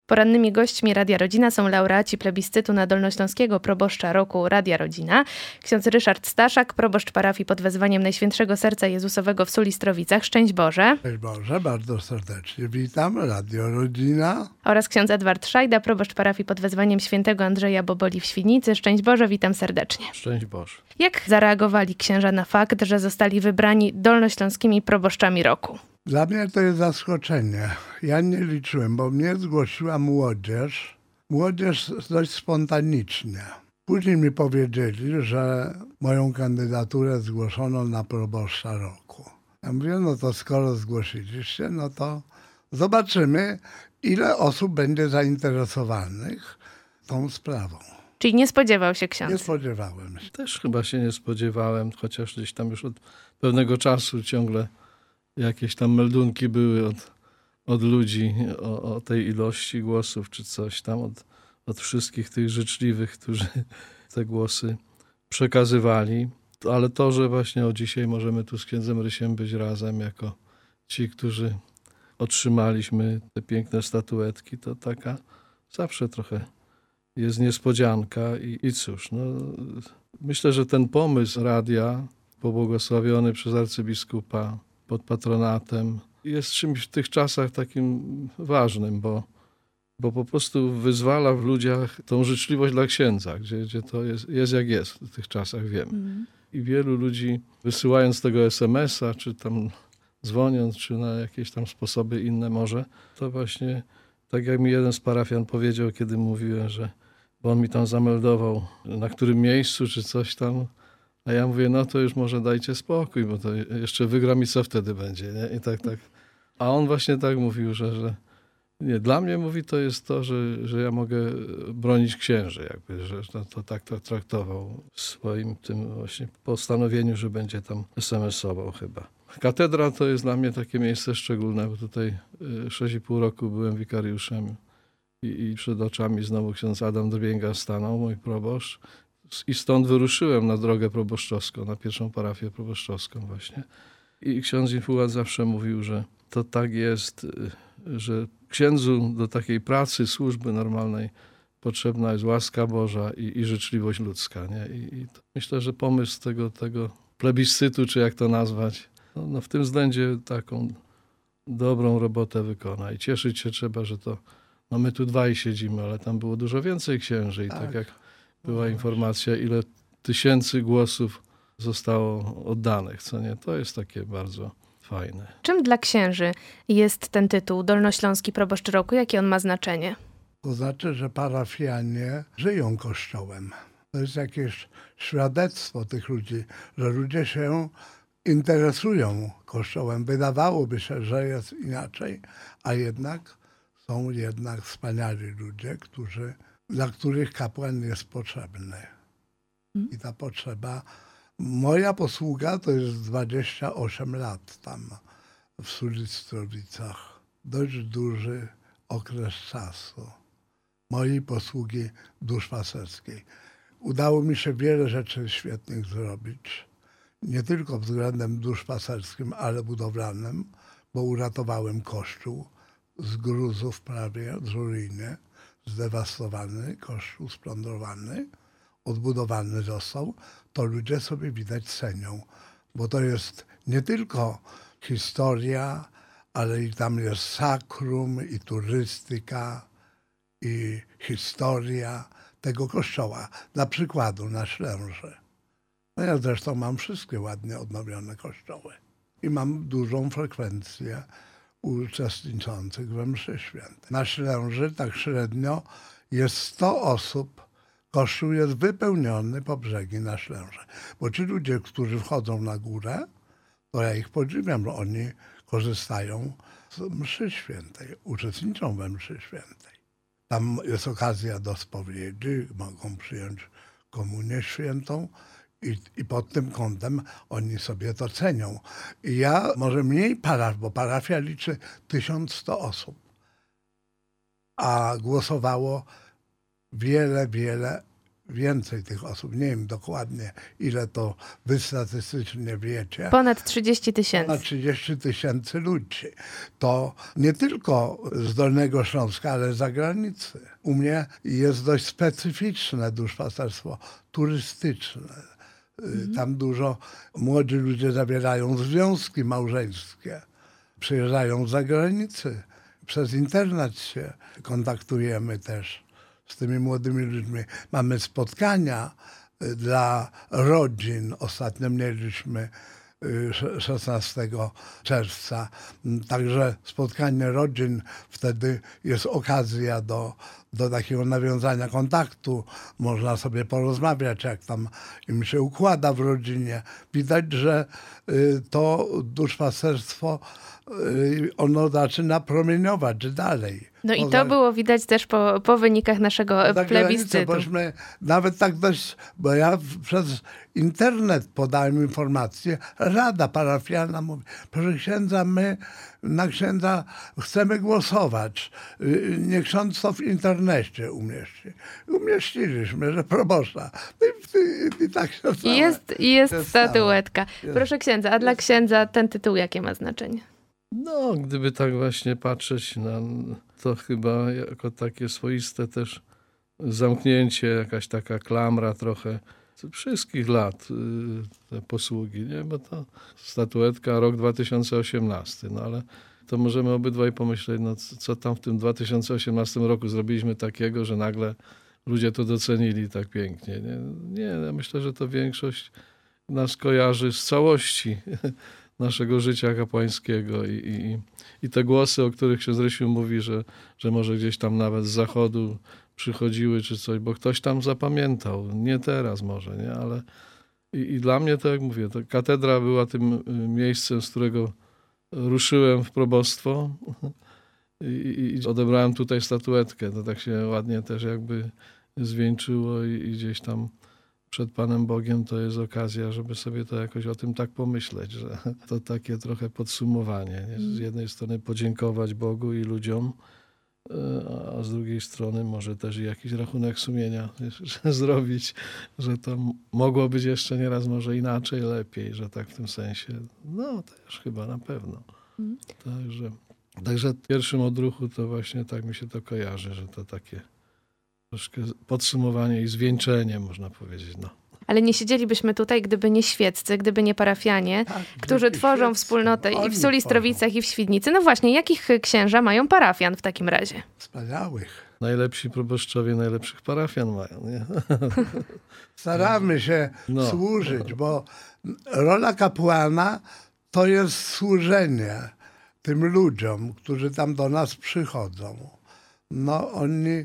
Porannymi gośćmi Radia Rodzina są laureaci plebiscytu na Dolnośląskiego Proboszcza Roku Radia Rodzina. Ksiądz Ryszard Staszak, proboszcz parafii pod wezwaniem Najświętszego Serca Jezusowego w Sulistrowicach. Szczęść Boże. Szczęść Boże, bardzo serdecznie witam, Radio Rodzina. Oraz ksiądz Edward Szajda, proboszcz parafii pod wezwaniem Świętego Andrzeja Boboli w Świdnicy. Szczęść Boże, witam serdecznie. Szczęść Boże. Jak zareagowali księża na fakt, że zostali wybrani dolnośląskimi proboszczami roku? Dla mnie to jest zaskoczenie. Ja nie liczyłem, bo mnie zgłosiła młodzież. Młodzież dość spontanicznie. Później mi powiedzieli, że moją kandydaturę zgłoszono na proboszcza roku. Ja mówię, no to skoro zgłosiliście, no to zobaczymy, ile osób będzie zainteresowanych tą sprawą. Czyli nie spodziewał się ksiądz? Nie spodziewałem się. Też chyba się nie spodziewałem, chociaż gdzieś tam już od pewnego czasu ciągle jakieś tam meldunki były od ludzi o tej ilości głosów czy coś tam, od wszystkich tych życzliwych, którzy te głosy przekazywali. Ale to, że właśnie dzisiaj możemy tu z księdzem Rysiem być razem jako ci, którzy otrzymaliśmy te piękne statuetki, to taka zawsze trochę jest niespodzianka i cóż, no, myślę, że ten pomysł radia pobłogosławiony przez arcybiskupa pod patronatem jest czymś w tych czasach takim ważnym, bo po prostu wyzwala w ludziach tą życzliwość dla księdza, gdzie to jest jak jest w tych czasach, wiemy. I wielu ludzi wysyłając tego SMS-a, czy tam dzwoniąc, czy na jakieś tam sposoby inne może, to właśnie tak jak mi jeden z parafian powiedział, kiedy mówiłem, bo on mi tam zameldował, na którym miejscu, czy coś tam. A ja mówię, no to już może dajcie spokój, bo to jeszcze wygram i co wtedy będzie, nie? I tak. A on właśnie tak mówił, że nie, dla mnie mówi, to jest to, że ja mogę bronić księży, jakby, że to tak to traktował w swoim tym właśnie postanowieniu, że będzie tam SMS-ował chyba. Katedra to jest dla mnie takie miejsce szczególne, bo tutaj 6,5 roku byłem wikariuszem i przed oczami znowu ksiądz Adam Drbięga stanął, mój proboszcz. I stąd wyruszyłem na drogę proboszczowską, na pierwszą parafię proboszczowską właśnie. I ksiądz Infułat zawsze mówił, że to tak jest, że księdzu do takiej pracy, służby normalnej potrzebna jest łaska Boża i życzliwość ludzka. Nie? I myślę, że pomysł tego plebiscytu, czy jak to nazwać, no w tym względzie taką dobrą robotę wykona. I cieszyć się trzeba, że to, no my tu dwaj siedzimy, ale tam było dużo więcej księży. I tak jak była informacja, ile tysięcy głosów zostało oddanych, co nie? To jest takie bardzo fajne. Czym dla księży jest ten tytuł Dolnośląski Proboszcz Roku? Jakie on ma znaczenie? To znaczy, że parafianie żyją Kościołem. To jest jakieś świadectwo tych ludzi, że ludzie się interesują Kościołem. Wydawałoby się, że jest inaczej, a jednak są wspaniali ludzie, dla których kapłan jest potrzebny. I ta potrzeba, moja posługa to jest 28 lat tam w Sulistrowicach. Dość duży okres czasu mojej posługi duszpasterskiej. Udało mi się wiele rzeczy świetnych zrobić. Nie tylko względem duszpasterskim, ale budowlanym, bo uratowałem Kościół z gruzów prawie, z ruiny. Zdewastowany, Kościół splądrowany, odbudowany został, to ludzie sobie widać cenią, bo to jest nie tylko historia, ale i tam jest sakrum, i turystyka, i historia tego kościoła. Dla przykładu na Ślęży. No ja zresztą mam wszystkie ładnie odnowione kościoły i mam dużą frekwencję uczestniczących we mszy świętej. Na Ślęży tak średnio jest 100 osób. Kościół jest wypełniony po brzegi na Ślęży. Bo ci ludzie, którzy wchodzą na górę, to ja ich podziwiam, że oni korzystają z mszy świętej, uczestniczą we mszy świętej. Tam jest okazja do spowiedzi, mogą przyjąć komunię świętą i pod tym kątem oni sobie to cenią. I ja może mniej bo parafia liczy 1100 osób, a głosowało wiele więcej tych osób. Nie wiem dokładnie, ile to wy statystycznie wiecie. Ponad 30 000. Ponad 30 000 ludzi. To nie tylko z Dolnego Śląska, ale z zagranicy. U mnie jest dość specyficzne duszpasterstwo turystyczne. Tam dużo młodzi ludzie zawierają związki małżeńskie. Przyjeżdżają z zagranicy. Przez internet się kontaktujemy też z tymi młodymi ludźmi. Mamy spotkania dla rodzin. Ostatnio mieliśmy 16 czerwca. Także spotkanie rodzin, wtedy jest okazja do takiego nawiązania kontaktu. Można sobie porozmawiać, jak tam im się układa w rodzinie. Widać, że to duszpasterstwo ono zaczyna promieniować dalej. No i to było widać też po wynikach naszego plebiscytu. Bośmy nawet tak dość, bo ja przez internet podałem informację, Rada Parafialna mówi, proszę księdza, my na księdza chcemy głosować. Niech ksiądz to w internecie umieści. Umieściliśmy, że proboszcza. I tak się stało. Jest statuetka. Proszę księdza, a dla księdza ten tytuł jakie ma znaczenie? No, gdyby tak właśnie patrzeć na to, chyba jako takie swoiste też zamknięcie, jakaś taka klamra trochę wszystkich lat te posługi, nie? Bo to statuetka rok 2018, no ale to możemy obydwaj pomyśleć, no co tam w tym 2018 roku zrobiliśmy takiego, że nagle ludzie to docenili tak pięknie. Nie, ja myślę, że to większość nas kojarzy z całości naszego życia kapłańskiego i te głosy, o których ksiądz Rysiu mówi, że może gdzieś tam nawet z zachodu przychodziły czy coś, bo ktoś tam zapamiętał. Nie teraz może, nie? Ale i dla mnie, to jak mówię, to katedra była tym miejscem, z którego ruszyłem w probostwo i odebrałem tutaj statuetkę. To tak się ładnie też jakby zwieńczyło i gdzieś tam przed Panem Bogiem to jest okazja, żeby sobie to jakoś o tym tak pomyśleć, że to takie trochę podsumowanie. Nie? Z jednej strony podziękować Bogu i ludziom, a z drugiej strony może też i jakiś rachunek sumienia zrobić, że to mogło być jeszcze nieraz może inaczej, lepiej, że tak w tym sensie. No też chyba na pewno. Także w pierwszym odruchu to właśnie tak mi się to kojarzy, że to takie troszkę podsumowanie i zwieńczenie, można powiedzieć. No. Ale nie siedzielibyśmy tutaj, gdyby nie świeccy, gdyby nie parafianie, którzy tworzą wspólnotę i w Sulistrowicach, i w Świdnicy. No właśnie, jakich księża mają parafian w takim razie? Wspaniałych. Najlepsi proboszczowie najlepszych parafian mają, nie? Staramy się służyć, bo rola kapłana to jest służenie tym ludziom, którzy tam do nas przychodzą. No oni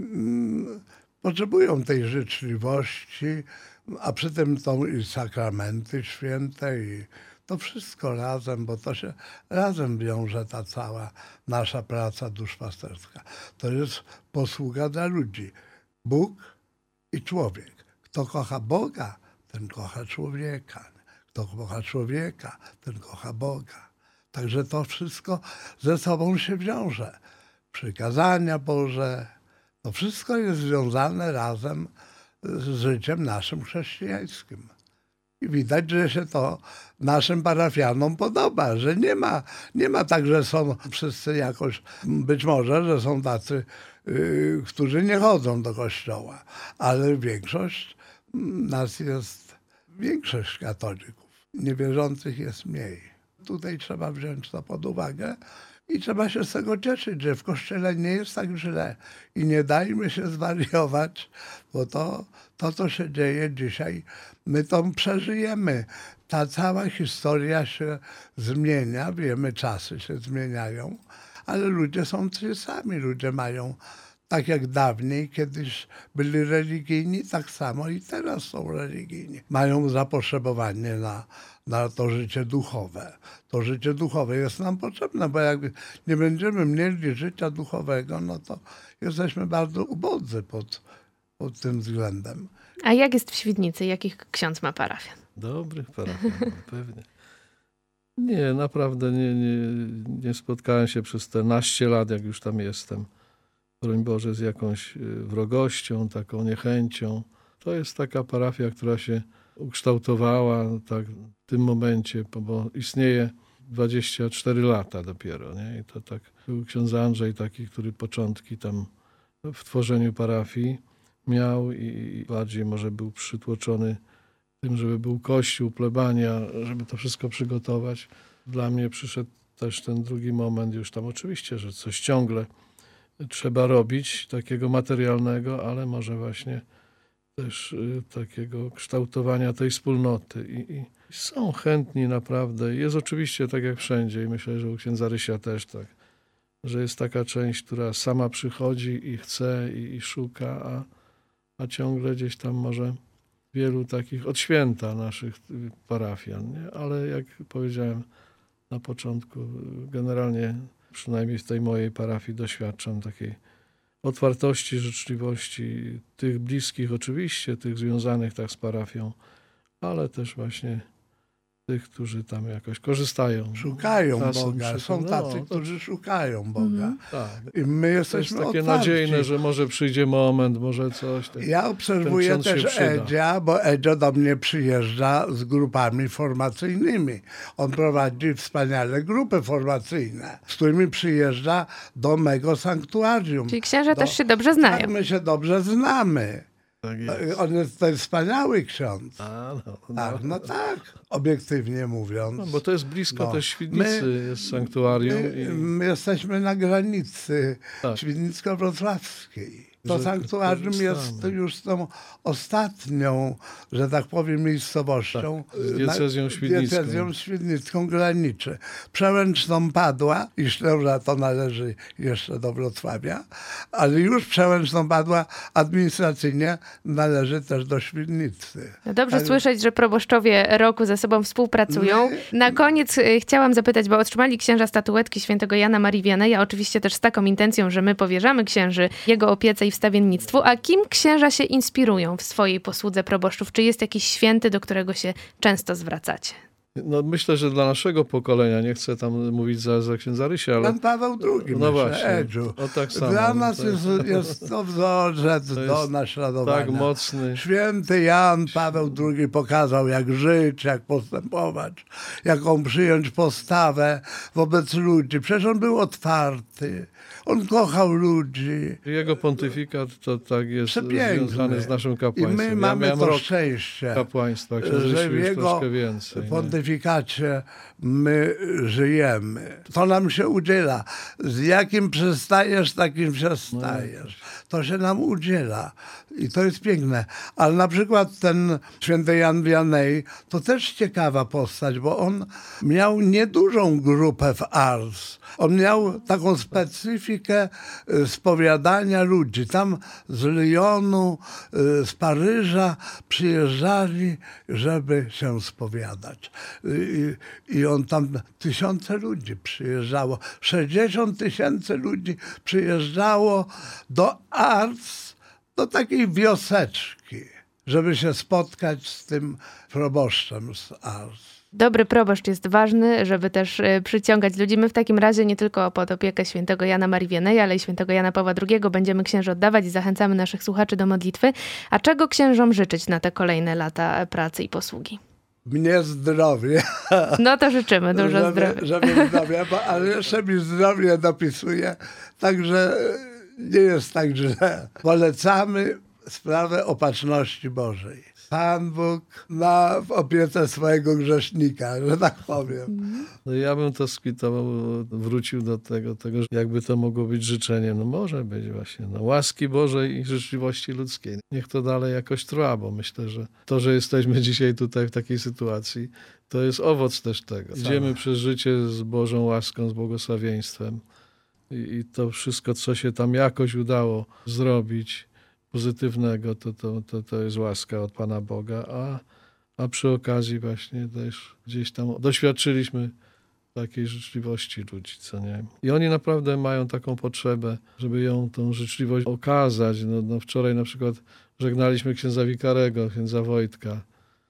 potrzebują tej życzliwości, a przy tym są i sakramenty święte i to wszystko razem, bo to się razem wiąże ta cała nasza praca duszpasterska. To jest posługa dla ludzi. Bóg i człowiek. Kto kocha Boga, ten kocha człowieka. Kto kocha człowieka, ten kocha Boga. Także to wszystko ze sobą się wiąże. Przykazania Boże, to wszystko jest związane razem z życiem naszym chrześcijańskim. I widać, że się to naszym parafianom podoba, że nie ma tak, że są wszyscy jakoś, być może, że są tacy, którzy nie chodzą do kościoła, ale większość nas jest, większość katolików, niewierzących jest mniej. Tutaj trzeba wziąć to pod uwagę. I trzeba się z tego cieszyć, że w Kościele nie jest tak źle. I nie dajmy się zwariować, bo to, co się dzieje dzisiaj, my to przeżyjemy. Ta cała historia się zmienia, wiemy, czasy się zmieniają, ale ludzie są ci sami. Ludzie mają, tak jak dawniej, kiedyś byli religijni, tak samo i teraz są religijni. Mają zapotrzebowanie na to życie duchowe. To życie duchowe jest nam potrzebne, bo jak nie będziemy mieli życia duchowego, no to jesteśmy bardzo ubodzy pod tym względem. A jak jest w Świdnicy? Jakich ksiądz ma parafian? Dobrych parafian, pewnie. Nie, naprawdę nie spotkałem się przez te naście lat, jak już tam jestem. Broń Boże, z jakąś wrogością, taką niechęcią. To jest taka parafia, która się ukształtowała tak w tym momencie, bo istnieje 24 lata dopiero, nie? I to tak był ksiądz Andrzej taki, który początki tam w tworzeniu parafii miał i bardziej może był przytłoczony tym, żeby był kościół, plebania, żeby to wszystko przygotować. Dla mnie przyszedł też ten drugi moment już tam oczywiście, że coś ciągle trzeba robić takiego materialnego, ale może właśnie też takiego kształtowania tej wspólnoty. I są chętni naprawdę. Jest oczywiście tak jak wszędzie i myślę, że u księdza Rysia też tak, że jest taka część, która sama przychodzi i chce i szuka, a ciągle gdzieś tam może wielu takich od święta naszych parafian, nie? Ale jak powiedziałem na początku, generalnie przynajmniej w tej mojej parafii doświadczam takiej otwartości, życzliwości tych bliskich oczywiście, tych związanych tak z parafią, ale też właśnie tych, którzy tam jakoś korzystają. Szukają Czasem Boga. Są tacy, którzy szukają Boga. Tak. I my To jest jesteśmy takie otwarci. nadziejne, że może przyjdzie moment, może coś. Ja obserwuję też Edzia, bo Edzio do mnie przyjeżdża z grupami formacyjnymi. On prowadzi wspaniale grupy formacyjne, z którymi przyjeżdża do mego sanktuarium. Czyli księża też się dobrze znają. Tak, my się dobrze znamy. Tak jest. On jest to wspaniały ksiądz. No. Tak, no tak, obiektywnie mówiąc. No, bo to jest blisko No. też Świdnicy, jest sanktuarium. My jesteśmy na granicy Tak. świdnicko-wrocławskiej. To Że sanktuarium korzystamy. jest już tą ostatnią, że tak powiem, miejscowością. Tak, z diecezją świdnicką. Diecezją świdnicką graniczy. Przełęczną padła i Śleża to należy jeszcze do Wrocławia, ale już Przełęczną padła administracyjnie należy też do Świdnicy. No dobrze słyszeć, że proboszczowie roku ze sobą współpracują. Na koniec chciałam zapytać, bo otrzymali księża statuetki świętego Jana Marii Vianney'a, oczywiście też z taką intencją, że my powierzamy księży jego opiece i wstawiennictwu. A kim księża się inspirują w swojej posłudze proboszczów? Czy jest jakiś święty, do którego się często zwracacie? No, myślę, że dla naszego pokolenia, nie chcę tam mówić za księdza Rysia, ale Pan Paweł II, no myślę, właśnie, Edziu. o tak samo. Dla nas To jest to wzorzec do jest naśladowania. tak mocny. Święty Jan Paweł II pokazał, jak żyć, jak postępować, jaką przyjąć postawę wobec ludzi. Przecież on był otwarty, on kochał ludzi. Jego pontyfikat to tak jest Przepiękny. związany z naszym I kapłaństwem. my Ja mamy miałem to rok szczęście, kapłaństwa, ksiądz że Rysiu w już jego troszkę więcej. Nie? pontyfikacie my żyjemy. To nam się udziela. Z jakim przestajesz, takim się stajesz. To się nam udziela. I to jest piękne. Ale na przykład ten święty Jan Vianney to też ciekawa postać, bo on miał niedużą grupę w Ars. On miał taką specyfikę spowiadania ludzi. Tam z Lyonu, z Paryża przyjeżdżali, żeby się spowiadać. I on tam tysiące ludzi przyjeżdżało. 60 000 ludzi przyjeżdżało do Ars, do takiej wioseczki, żeby się spotkać z tym proboszczem z Ars. Dobry proboszcz jest ważny, żeby też przyciągać ludzi. My w takim razie nie tylko pod opiekę świętego Jana Marii Vianney'a, ale i świętego Jana Pawła II będziemy księży oddawać i zachęcamy naszych słuchaczy do modlitwy. A czego księżom życzyć na te kolejne lata pracy i posługi? Mnie zdrowie. No to życzymy dużo zdrowia. Żeby zdrowie, ale jeszcze mi zdrowie dopisuje, także nie jest tak źle. Polecamy sprawę opatrzności Bożej. Pan Bóg ma w opiece swojego grzesznika, że tak powiem. No ja bym to skwitował, wrócił do tego, jakby to mogło być życzeniem. No może być właśnie. No, łaski Bożej i życzliwości ludzkiej. Niech to dalej jakoś trwa, bo myślę, że to, że jesteśmy dzisiaj tutaj w takiej sytuacji, to jest owoc też tego. Idziemy przez życie z Bożą łaską, z błogosławieństwem i to wszystko, co się tam jakoś udało zrobić pozytywnego, to jest łaska od Pana Boga, a przy okazji właśnie też gdzieś tam doświadczyliśmy takiej życzliwości ludzi, co nie? I oni naprawdę mają taką potrzebę, żeby tą życzliwość okazać. No wczoraj na przykład żegnaliśmy księdza wikarego, księdza Wojtka.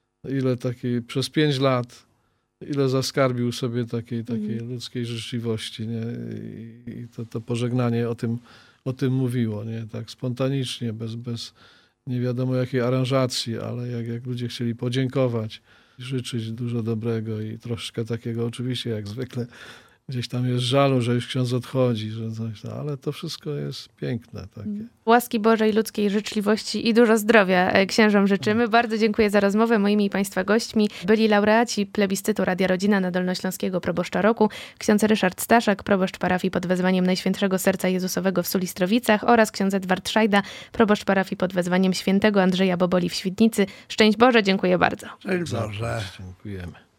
Przez 5 lat, ile zaskarbił sobie takiej ludzkiej życzliwości, nie? I to pożegnanie o tym mówiło, nie? Tak spontanicznie, bez nie wiadomo jakiej aranżacji, ale jak ludzie chcieli podziękować, życzyć dużo dobrego i troszkę takiego oczywiście jak zwykle gdzieś tam jest żalu, że już ksiądz odchodzi, że coś tam, ale to wszystko jest piękne takie. Łaski Bożej, ludzkiej życzliwości i dużo zdrowia księżom życzymy. Bardzo dziękuję za rozmowę. Moimi i Państwa gośćmi byli laureaci plebiscytu Radia Rodzina na Dolnośląskiego Proboszcza Roku, ksiądz Ryszard Staszak, proboszcz parafii pod wezwaniem Najświętszego Serca Jezusowego w Sulistrowicach oraz ksiądz Edward Szajda, proboszcz parafii pod wezwaniem Świętego Andrzeja Boboli w Świdnicy. Szczęść Boże, dziękuję bardzo. Szczęść Boże. Dziękujemy.